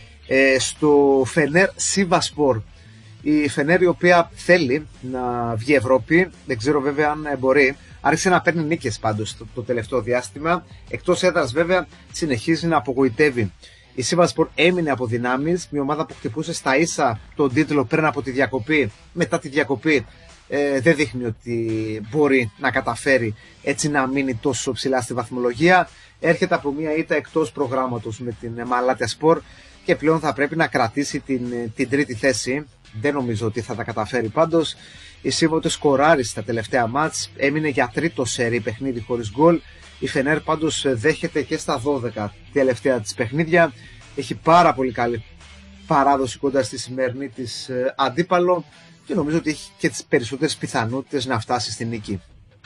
Στο Φενέρ Σίβασπορ, η Φενέρ η οποία θέλει να βγει Ευρώπη, δεν ξέρω βέβαια αν μπορεί, άρχισε να παίρνει νίκες πάντως το τελευταίο διάστημα, εκτός έδρας βέβαια συνεχίζει να απογοητεύει. Η Σίβασπορ έμεινε από δυνάμεις, μια ομάδα που χτυπούσε στα ίσα τον τίτλο πριν από τη διακοπή, μετά τη διακοπή δεν δείχνει ότι μπορεί να καταφέρει έτσι να μείνει τόσο ψηλά στη βαθμολογία. Έρχεται από μια ήττα εκτός προγράμματος με την Μαλάτια Σπορ και πλέον θα πρέπει να κρατήσει την τρίτη θέση. Δεν νομίζω ότι θα τα καταφέρει πάντως. Η Σίβοτε σκοράρει στα τελευταία μάτς, έμεινε για τρίτο σερί παιχνίδι χωρίς γκολ. Η Φενέρ πάντως δέχεται και στα 12 τελευταία της παιχνίδια. Έχει πάρα πολύ καλή παράδοση κοντά στη σημερινή της αντίπαλο και νομίζω ότι έχει και τις περισσότερες πιθανότητες να φτάσει στη νίκη.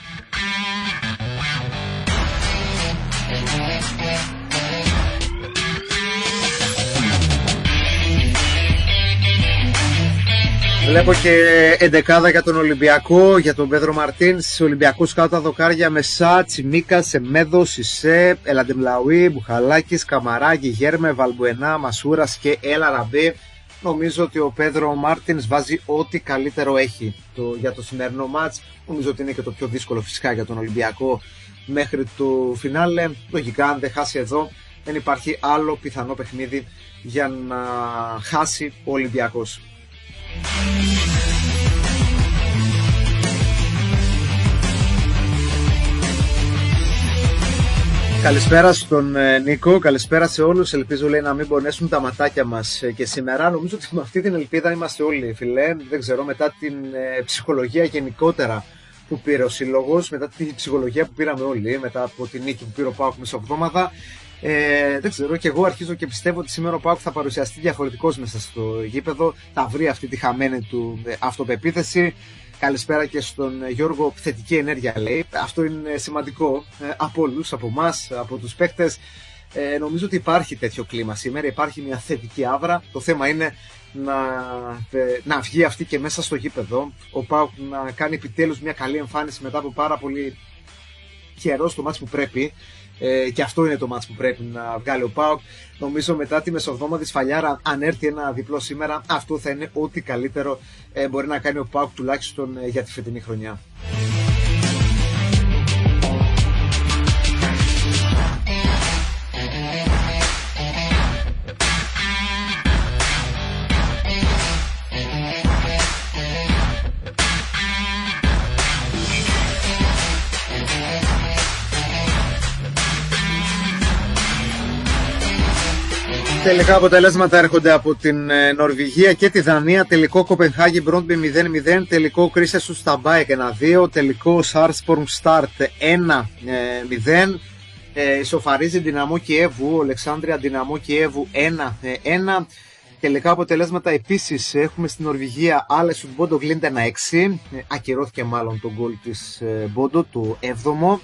Βλέπω και εντεκάδα για τον Ολυμπιακό, για τον Πέδρο Μαρτίνς. Ολυμπιακός κάτω τα δοκάρια με Σα, Τσιμίκα, Σεμέδο, Σισέ, Ελαντεμλαουί, Μπουχαλάκης, Καμαράγη, Γέρμε, Βαλμπουενά, Μασούρας και Έλα Ραμπή. Νομίζω ότι ο Πέδρο Μάρτινς βάζει ό,τι καλύτερο έχει για το σημερινό μάτς. Νομίζω ότι είναι και το πιο δύσκολο φυσικά για τον Ολυμπιακό μέχρι το φινάλε. Λογικά αν δεν χάσει εδώ δεν υπάρχει άλλο πιθανό παιχνίδι για να χάσει ο Ολυμπιακός. Καλησπέρα στον Νίκο, καλησπέρα σε όλους. Ελπίζω λέει να μην πονέσουν τα ματάκια μας και σήμερα. Νομίζω ότι με αυτή την ελπίδα είμαστε όλοι φίλε. Δεν ξέρω, μετά την ψυχολογία γενικότερα που πήρε ο σύλλογος, μετά την ψυχολογία που πήραμε όλοι, μετά από την νίκη που πήρε ο ΠΑΟΚ μεσοβδόμαδα, δεν ξέρω, και εγώ αρχίζω και πιστεύω ότι σήμερα ο ΠΑΟΚ θα παρουσιαστεί διαφορετικός μέσα στο γήπεδο, θα βρει αυτή τη χαμένη του αυτοπεποίθηση. Καλησπέρα και στον Γιώργο, θετική ενέργεια λέει. Αυτό είναι σημαντικό από όλους, από εμάς, από τους παίκτες. Νομίζω ότι υπάρχει τέτοιο κλίμα σήμερα, υπάρχει μια θετική άβρα. Το θέμα είναι να βγει αυτή και μέσα στο γήπεδο. Ο ΠΑΟΚ να κάνει επιτέλους μια καλή εμφάνιση μετά από πάρα πολύ καιρό στο μάτς που πρέπει. Και αυτό είναι το μάτς που πρέπει να βγάλει ο ΠΑΟΚ. Νομίζω μετά τη μεσοβδόμαδη σφαλιάρα, αν έρθει ένα διπλό σήμερα, αυτό θα είναι ό,τι καλύτερο μπορεί να κάνει ο ΠΑΟΚ τουλάχιστον για τη φετινή χρονιά. Τελικά αποτελέσματα έρχονται από την Νορβηγία και τη Δανία. Τελικό Κοπενχάγη Μπρόντμπι 0-0. Τελικό Κρίσεσου Σταμπάεκ 1-2. Τελικό Σάρσπορμ Στάρτ 1-0. Ισοφαρίζει Δυναμό Κιέβου. Ολεξάνδρεια Δυναμό Κιέβου 1-1. Τελικά αποτελέσματα επίσης έχουμε στην Νορβηγία Άλεσουντ Μπόντο Γκλίντεν 6. Ακυρώθηκε μάλλον το γκολ της Μπόντο, το 7ο.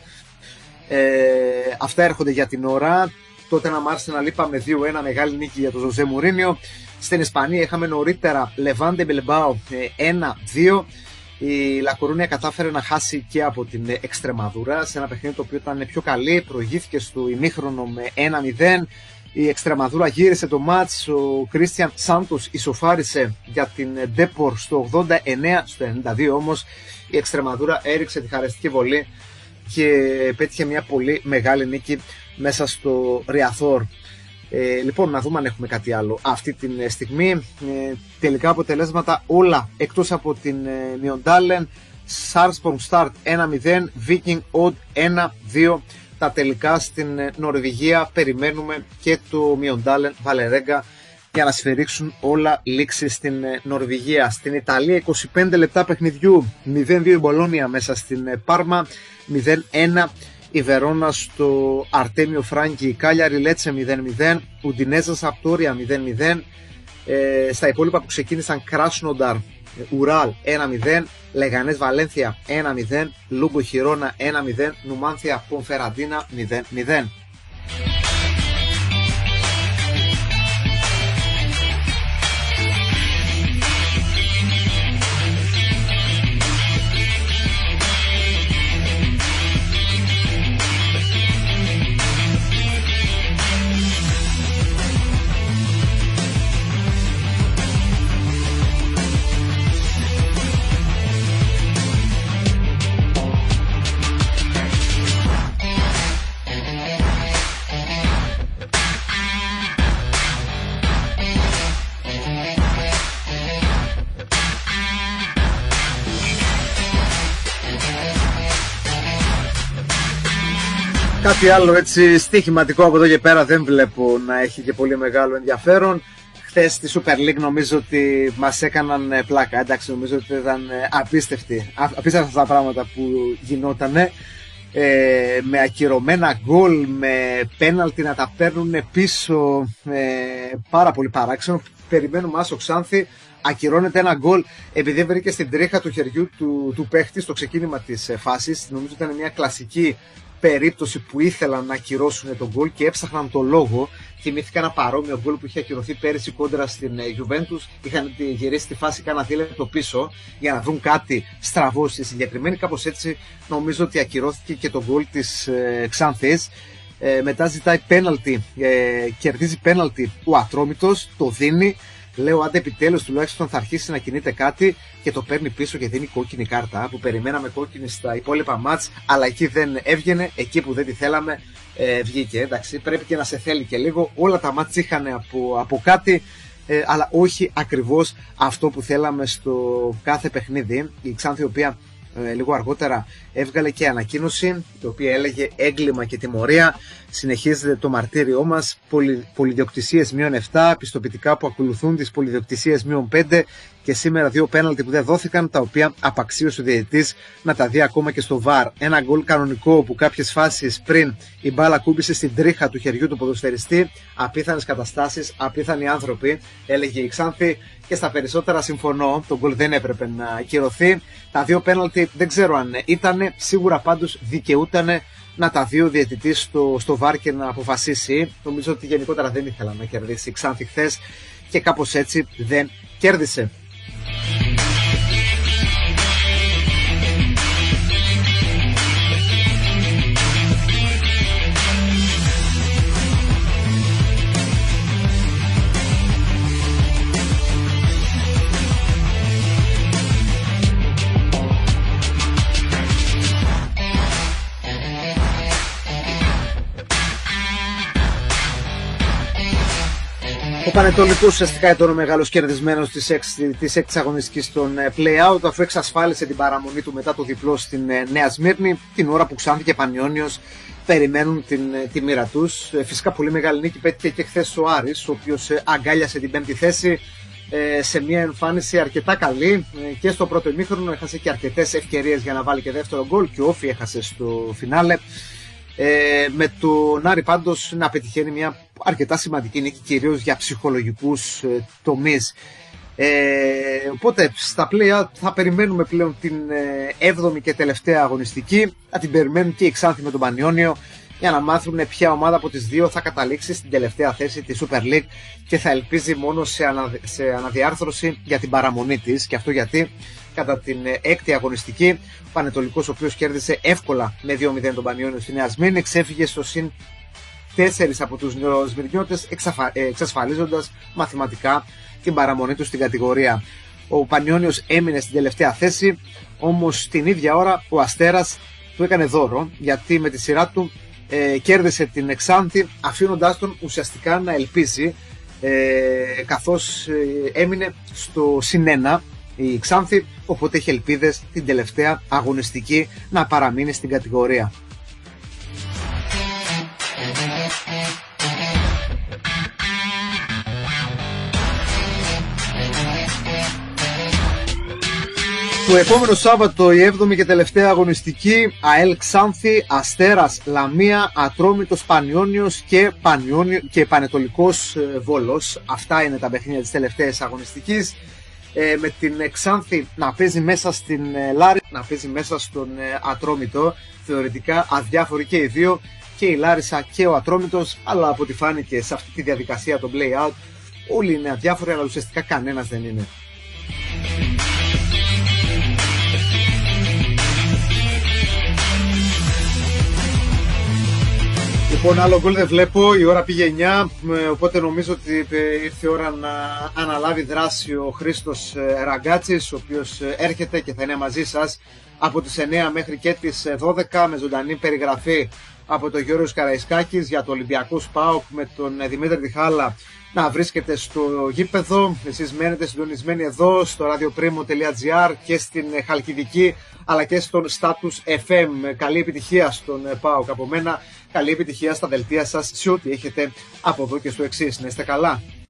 Αυτά έρχονται για την ώρα. Τότε να Arsenal είπαμε 2-1, μεγάλη νίκη για τον Ζωζέ Μουρίνιο. Στην Ισπανία είχαμε νωρίτερα Λεβάντε Μπιλμπάο 1-2. Η Λακορούνια κατάφερε να χάσει και από την Εξτρεμαδούρα σε ένα παιχνίδι το οποίο ήταν πιο καλή. Προηγήθηκε στο ημίχρονο με 1-0. Η Εξτρεμαδούρα γύρισε το μάτς. Ο Κρίστιαν Σάντος ισοφάρισε για την Ντέπορ στο 89. Στο 92 όμως η Εξτρεμαδούρα έριξε τη χαριστική βολή και πέτυχε μια πολύ μεγάλη νίκη μέσα στο Ριαθόρ. Λοιπόν, να δούμε αν έχουμε κάτι άλλο αυτή τη στιγμή. Τελικά αποτελέσματα όλα εκτός από την Μιοντάλεν. Σάρσπορμ Στάρτ 1-0, Βίκινγκ Οντ 1-2. Τα τελικά στην Νορβηγία. Περιμένουμε και το Μιοντάλεν Βαλερέγκα για να σφυρίξουν όλα λήξη στην Νορβηγία. Στην Ιταλία 25 λεπτά παιχνιδιού, 0-2 η Μπολόνια μέσα στην Πάρμα, 0-1 η Βερόνα στο Αρτέμιο Φράγκη, η Κάλιαρη Λέτσε 0-0, Ουντινέζα Σαπτόρια 0-0. Στα υπόλοιπα που ξεκίνησαν Κράσνονταρ Ουράλ 1-0, Λεγανές Βαλένθια 1-0, Λούγκο Χιρόνα 1-0, Νουμάνθια Πονφεραντίνα 0-0. Κάτι άλλο έτσι στοιχηματικό από εδώ και πέρα δεν βλέπω να έχει και πολύ μεγάλο ενδιαφέρον. Χθες στη Super League νομίζω ότι μας έκαναν πλάκα. Εντάξει, νομίζω ότι ήταν απίστευτα αυτά τα πράγματα που γινότανε. Με ακυρωμένα γκολ, με πέναλτι να τα παίρνουν πίσω, πάρα πολύ παράξενο. Περιμένουμε Άσο Ξάνθη, ακυρώνεται ένα γκολ επειδή βρήκε στην τρίχα του χεριού του παίχτη στο ξεκίνημα της φάσης. Νομίζω ήταν μια κλασική περίπτωση που ήθελαν να ακυρώσουν τον γκολ και έψαχναν το λόγο. Θυμήθηκα ένα παρόμοιο γκολ που είχε ακυρωθεί πέρυσι κόντρα στην Juventus. Είχαν γυρίσει τη φάση κάνα δίλεπτο πίσω για να βρουν κάτι στραβό στη συγκεκριμένη. Κάπως έτσι νομίζω ότι ακυρώθηκε και το γκολ της Ξάνθης. Μετά ζητάει πέναλτι, κερδίζει πέναλτι ο Ατρόμητος, το δίνει. Λέω άντε επιτέλους τουλάχιστον θα αρχίσει να κινείται κάτι και το παίρνει πίσω και δίνει κόκκινη κάρτα που περιμέναμε κόκκινη στα υπόλοιπα μάτς, αλλά εκεί δεν έβγαινε, εκεί που δεν τη θέλαμε βγήκε. Εντάξει, πρέπει και να σε θέλει και λίγο, όλα τα μάτς είχαν από κάτι, αλλά όχι ακριβώς αυτό που θέλαμε στο κάθε παιχνίδι. Η Ξάνθη, η οποία λίγο αργότερα έβγαλε και ανακοίνωση, το οποίο έλεγε έγκλημα και τιμωρία. Συνεχίζεται το μαρτύριό μας. Πολυδιοκτησίες -7, πιστοποιητικά που ακολουθούν τις πολυδιοκτησίες -5 και σήμερα 2 πέναλτι που δεν δόθηκαν, τα οποία απαξίωσε ο διαιτητής να τα δει ακόμα και στο VAR. Ένα γκολ κανονικό που κάποιες φάσεις πριν η μπάλα κούμπησε στην τρίχα του χεριού του ποδοσφαιριστή. Απίθανες καταστάσεις, απίθανοι άνθρωποι, έλεγε η Ξάνθη, και στα περισσότερα συμφωνώ. Το γκολ δεν έπρεπε να ακυρωθεί. Τα 2 πέναλτι δεν ξέρω αν ήταν, σίγουρα πάντως δικαιούταν να τα δει ο διαιτητής στο VAR και να αποφασίσει. Νομίζω ότι γενικότερα δεν ήθελα να κερδίσει η Ξάνθη χθες και κάπως έτσι δεν κέρδισε. Ο Πανετολικός ουσιαστικά ήταν ο μεγάλος κερδισμένος της έκτης αγωνιστικής στον play-out, αφού εξασφάλισε την παραμονή του μετά το διπλό στην Νέα Σμύρνη, την ώρα που Ξάνθη και Πανιόνιος περιμένουν τη μοίρα τους. Φυσικά πολύ μεγάλη νίκη πέτυχε και χθες ο Άρης, ο οποίος αγκάλιασε την 5η θέση σε μια εμφάνιση αρκετά καλή και στο πρώτο ημίχρονο. Έχασε και αρκετές ευκαιρίες για να βάλει και δεύτερο γκολ και ο Όφι έχασε στο φινάλε. Με τον Άρη πάντως να πετυχαίνει μια αρκετά σημαντική νίκη, κυρίως για ψυχολογικούς τομείς. Οπότε στα play-out θα περιμένουμε πλέον την 7η και τελευταία αγωνιστική. Θα την περιμένουν και οι Ξάνθη με τον Πανιόνιο για να μάθουν ποια ομάδα από τις δύο θα καταλήξει στην τελευταία θέση της Super League και θα ελπίζει μόνο σε αναδιάρθρωση για την παραμονή της. Και αυτό γιατί κατά την έκτη αγωνιστική ο Πανετολικός, ο οποίος κέρδισε εύκολα με 2-0 τον Πανιόνιο στη Νέα Σμύρνη, ξέφυγε στο συν 4 από τους νεοσμυρνιώτες, εξασφαλίζοντας μαθηματικά την παραμονή του στην κατηγορία. Ο Πανιόνιος έμεινε στην τελευταία θέση, όμως την ίδια ώρα ο Αστέρας του έκανε δώρο, γιατί με τη σειρά του κέρδισε την Ξάνθη, αφήνοντάς τον ουσιαστικά να ελπίζει, καθώς έμεινε στο συν 1 η Ξάνθη, οπότε έχει ελπίδες την τελευταία αγωνιστική να παραμείνει στην κατηγορία. Το επόμενο Σάββατο η 7η και τελευταία αγωνιστική, ΑΕΛ Ξάνθη, Αστέρας Λαμία, Ατρόμητος Πανιόνιος και Πανετολικός Βόλος. Αυτά είναι τα παιχνίδια της τελευταίας αγωνιστικής. Με την Ξάνθη να παίζει μέσα στην Λάρη, να παίζει μέσα στον Ατρόμητο. Θεωρητικά αδιάφοροι και οι δύο, και η Λάρισα και ο Ατρόμητος, αλλά από ό,τι φάνηκε σε αυτή τη διαδικασία το play-out όλοι είναι αδιάφοροι, αλλά ουσιαστικά κανένας δεν είναι. Λοιπόν, άλλο γκολ δεν βλέπω, η ώρα πήγε 9, οπότε νομίζω ότι ήρθε η ώρα να αναλάβει δράση ο Χρήστος Ραγκάτσης, ο οποίος έρχεται και θα είναι μαζί σας από τις 9 μέχρι και τις 12 με ζωντανή περιγραφή από τον Γιώργος Καραϊσκάκης για το Ολυμπιακό ΠΑΟΚ με τον Δημήτρη Διχάλα να βρίσκεται στο γήπεδο. Εσείς μένετε συντονισμένοι εδώ στο radioprimo.gr και στην Χαλκιδική αλλά και στον Status FM. Καλή επιτυχία στον ΠΑΟΚ από μένα, καλή επιτυχία στα δελτία σας σε ό,τι έχετε από εδώ και στο εξής. Να είστε καλά.